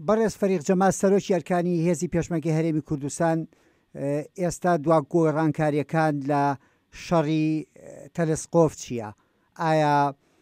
بەڕێز فەریق جەمال سەرۆکی ئەرکانی هێزی پێشمەرگەی هەرێمی کوردستان ئێستا دوا گۆڕانکاریەکان لە شەڕی تەلسکۆف چییە؟ ئایا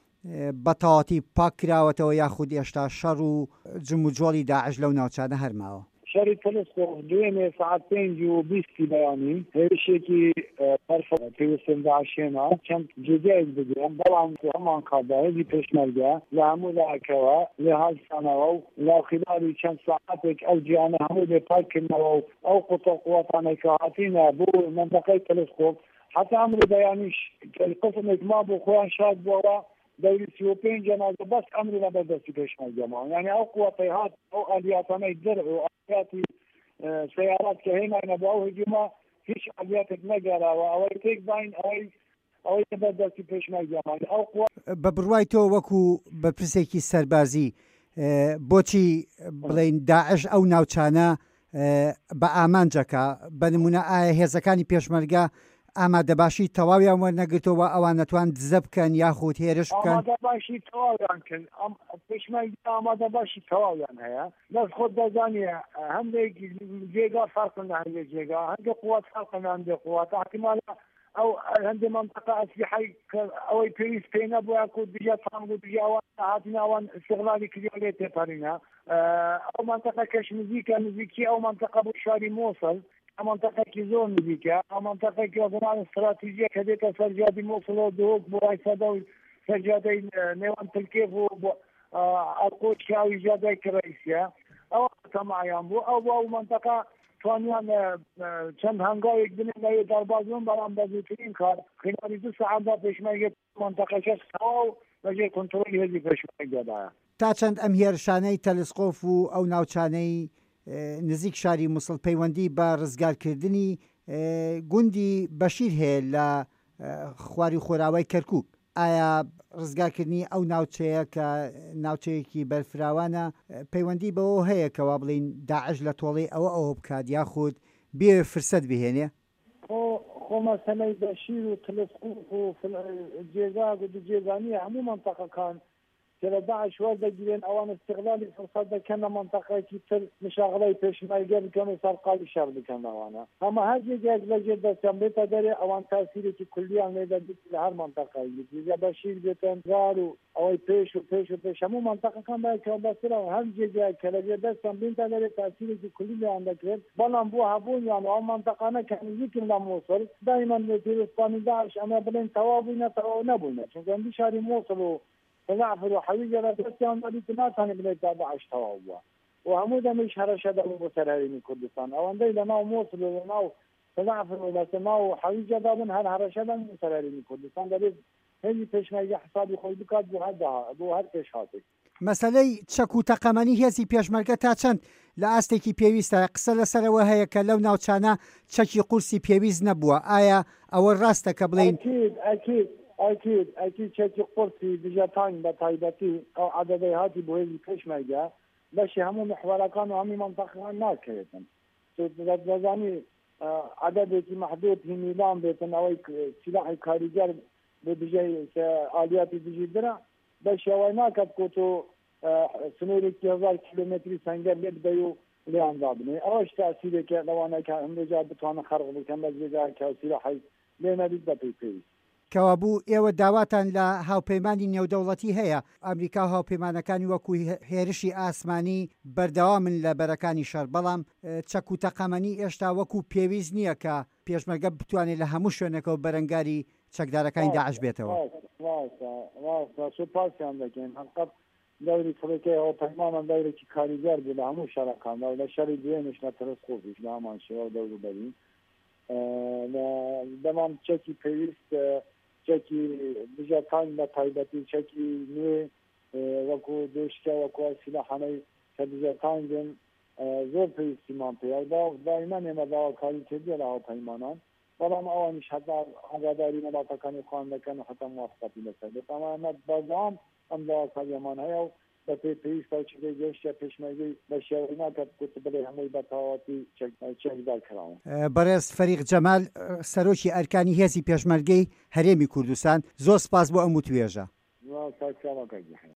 بە تەواوەتی پاک کراوەتەوە یاخود ئێشتا شەڕ و جم و جۆڵی داعش لەو ناوچانە هەرماوە؟ شەڕی تەلسکۆف دوێنێ سعات 5:20 بەیانی هێرشێکی پێویستم داعشێنە چەند جێگایەک بگرم، بەڵام هەمان کاتدا هێزی پێشمەرگە لە هەموو لایەکەوە لە هەڵسانەوە و لە خلالی چەند ساعاتێک ئەو جیانە هەموو لێپاکردنەوە و ئەو قوتەقوەتانەی کە هاتینە بۆ مەنتەقەی تەلسکۆف حتا ئەمرە بەیانیش قسمێک ما بۆ خۆیان شاد بووەوە دەوری 35 جەنازە بەس ئەمری لە بەردەستی پێشمەرگەمەوە، یعنی ئەو قووەتەی هات ئەو ئالیاتانەی دەرع و ئالیاتی سیارات کە هێناینە بۆ ئەو هجوومە هیچ ئالیاتێک نەگەراوە، ئەوەی تێک باین ئەوەی بەردەستی پێشمەرگەمەوە ئەو قووە. بە بڕوای تۆ وەکو بەرپرسێکی سەربازی بۆچی بڵێن داعش ئەو ناوچانە بە ئامانجەکە؟ بە نمونە ئایا هێزەکانی پێشمەرگە ئامادەباشی تەواویان وەرنەگرتەوە ئەوان نەتوان دزە بکەن یاخود هێرش بکەن؟ ئامادەباشی تەواویان کرد، ئەم پێشمەرگە ئامادەباشی تەواویان هەیە. دەست خۆت دەزانیە هەندێک جێگا فەرقن لە هەندێک جێگا، هەندێک قووەت فەرقن لە هەندێک قووەت، احتیمالە ئەو هەندێک مەنتەقە ئەسلیحەی ئەوەی پێویست پێی نەبووە کو دیجا تانگ و دیجا ئەوان هاتینە ئەوان استیغلالی کردیان لێ تێپەڕینە. ئەو مەنتەقە کەش نزیکی ئەو مەنتەقە بۆ شاری مۆسڵ منطقەی زۆر نزیکە، ئەو منطقەی زمان استراتیژیە کە دێتە سەرجادی مۆسڵەوە دۆک بۆ ڕایسەدە و سەرجادەی نێوان تلکێف و ئەڵقۆ چاوی جادای کڕیسیە ئەوە تەمایان بوو. ئەو بۆ ئەو منطقە توانیان چەند هەنگاوێک بنێن لەوێ دەربازبوون، بەڵام بە زووترین کار خلال 2 سەعاتدا پێشمەرگە منطقەکە تەواو بەجێ کۆنتڕۆلی هێزی پێشمەرگەدایە. تا چەند ئەم هێرشانەی تەلسکۆف و ئەو ناوچانەی نزیک شاری مووسڵ پەیوەندی بە ڕزگارکردنی گوندی بەشیر هەیە لە خواری خۆراوای کەرکووک. ئایا ڕزگارکردنی ئەو ناوچەیە کە ناوچەیەکی بەرفراوانە پەیوەندی بەوە هەیە کەوا بڵین داعش لە تۆڵەی ئەوە بکات یاخود بێ فرسەت بهێنێ؟ خۆ مەسەلەی بەشیر و تەلسکۆف و جێگا و جێگانیە هەموو مەنتەقەکان کە لە داعش وەردەگیرێن ئەوان استیغلالی فرسەت دەکەن لە مەنتەقەیەکی تر مشاغلەی پێشمەرگە بکەن و سەرقاڵی شەڕ بکەن ئەوانە. ئەمە هەر جێگایەک لەجێ دەستیان بێتە دەرێ ئەوان تاسیرێکی کولیان لێ دەبێت لە هەر مەنتەقەیەک جێگا بەشیر بێتن زار و ئەوەی پێش هەموو مەنتەقەکان باید کە بەسەرەوە هەر جێگایەک کە لەجێ دەستیان بێتە دەرێ تاسیرێکی کولی لێیان دەکرێت، بەڵام بۆ هەبوونیان ئەو مەنتەقانە کە نزیکن لە مۆسڵ دایما پێویستانی داعش ئەمە بڵێن تەواو بووینە تەواو نەبووینە، چونکە هەندی شاری مۆسڵ و فلعفر وحويجة لا تستيان وليت ما كان بلاد تابع اشتواوا وهمود مش هرشة دابو بسرائيل كردستان او عندي لنا موصل لنا فلعفر ولا سماو حويجة دابن هر هرشة دابو بسرائيل كردستان دابد هني پێشمەرگە حسابی خۆی بکات بۆ هەر پێشهاتێک. مەسەلەی چەک و تەقەمەنی هێزی پێشمەرگە تا چەند لە ئاستێکی پێویستە قسە لەسەرەوە هەیە کە لەو ناوچانە چەکی قورسی پێویست نەبووە، ئایا ئەوە ڕاستە کە بڵین؟ ئەکید چەکی قورسی بژەتان بە تایبەتی ئەو عەدەدەی هاتی بۆ هێزی پێشمەرگە بەشی هەموو محورەکان و هەموو مەنتەقەکان ناکەوێتن. دەزانی عەدەدێکی مەحدود هیمیلان بێتن ئەوەی سلاحی کاریگەر بۆ دژەی ئالیاتی دژی درە بەشی ئەوەی ناکات کۆ تۆ سنوورێکی 1000 کیلۆمەتری سەنگەر لێ بدەی و لێیاندا بنێ. ئەوەش تاسیرێکە لەوانەیە کە هەندێک بتوانە خەرق بکەن بە جێگایەک کە سلاحی لێ نەبیت بە پێویست. کەوابوو ئێوە داواتان لە هاوپەیمانی نێودەوڵەتی هەیە ئەمریکا و هاوپەیمانەکانی وەکو هێرشی ئاسمانی بەردەوامن لە بەرەکانی شەڕ، بەڵام چەک و تەقەمەنی ئێشتا وەکو پێویست نییە کە پێشمەرگە بتوانێت لە هەموو شوێنەکەەوە بەرەنگاری چەکدارەکانی داعش بێتەوە. سوپاسیان دەکەین هەقەت دەوری فڕێکەی هاوپەیمانە دەورێکی کاریگەر بوو لە هەموو شەڕەکاندا و لە شەڕی دوێنش لە تەلسکۆفیش لە هەمان شێوە دەور بەرین دەمان چەکی پێویست چەکی بژەکان بە تایبەتی چەکی نوێ وەکو دۆشکە وەکو سیلاحانەی کە بژەکان بێن زۆر پێویستیمان پێ دایما ئێمە داواکاری کردووە لە هاوپەیمانان، بەڵام ئەوانیش هەتا ئاگاداری وڵاتەکانی خۆیان دەکەن و هەتا موافقەتی لەسەر دێت. ئەمانە بەردەوام ئەم داواکاریەمان هەیە و بە پێویستە و چگەی گەشتە پێشمەرگەی بە شێوەی ناکات گوت بڵێ هەمووی بە تەواوەتی چەکدار کراون. بەڕێز فەریق جەمال سەرۆکی ئەرکانی هێزی پێشمەرگەی هەرێمی کوردستان، زۆر سپاس بۆ ئەم وتوێژە.